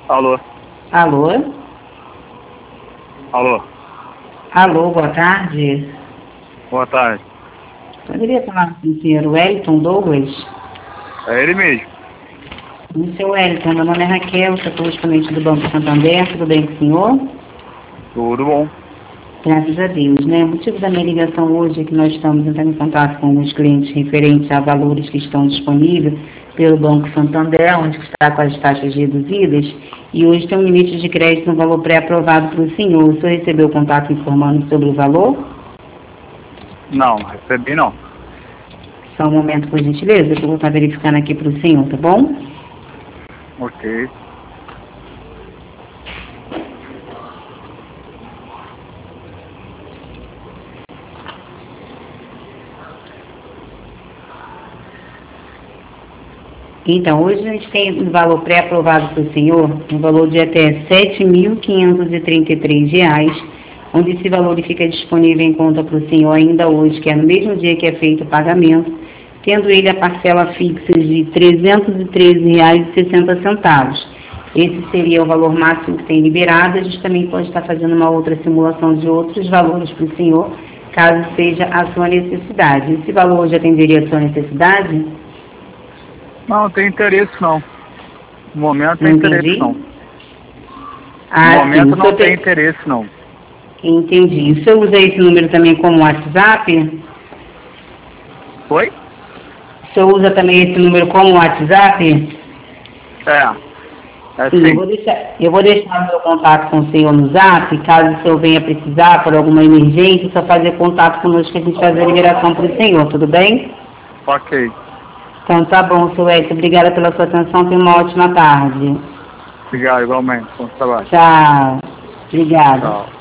Alô? Alô? Alô? Alô, boa tarde. Boa tarde. Poderia falar com o senhor Wellington Douglas? É ele mesmo. Seu Wellington, meu nome é Raquel, sou correspondente do Banco Santander, tudo bem com o senhor? Tudo bom. Graças a Deus, né? O motivo da minha ligação hoje é que nós estamos entrando em contato com alguns clientes referentes a valores que estão disponíveis pelo Banco Santander, onde está com as taxas reduzidas, e hoje tem um limite de crédito no valor pré-aprovado para o senhor. O senhor recebeu o contato informando sobre o valor? Não, recebi não. Só um momento, por gentileza, que eu vou estar verificando aqui para o senhor, tá bom? Ok. Então, hoje a gente tem um valor pré-aprovado para o senhor, um valor de até R$ 7.533, onde esse valor fica disponível em conta para o senhor ainda hoje, que é no mesmo dia que é feito o pagamento, tendo ele a parcela fixa de R$ 313,60. Esse seria o valor máximo que tem liberado. A gente também pode estar fazendo uma outra simulação de outros valores para o senhor, caso seja a sua necessidade. Esse valor hoje atenderia a sua necessidade? Não tem interesse não. No momento Não tem interesse entendi. não. No Ah, momento sim. não tem interesse não. Entendi. O senhor usa esse número também como WhatsApp? Oi? O senhor usa também esse número como WhatsApp? É Sim, sim. eu vou deixar o meu contato com o senhor no Zap, caso o senhor venha precisar por alguma emergência, só fazer contato conosco que a gente faz a liberação para o senhor, tudo bem? Ok. Então tá bom, senhor Edson. Obrigada pela sua atenção. Tenha uma ótima tarde. Obrigado, igualmente. Bom trabalho. Tchau. Obrigada. Tchau.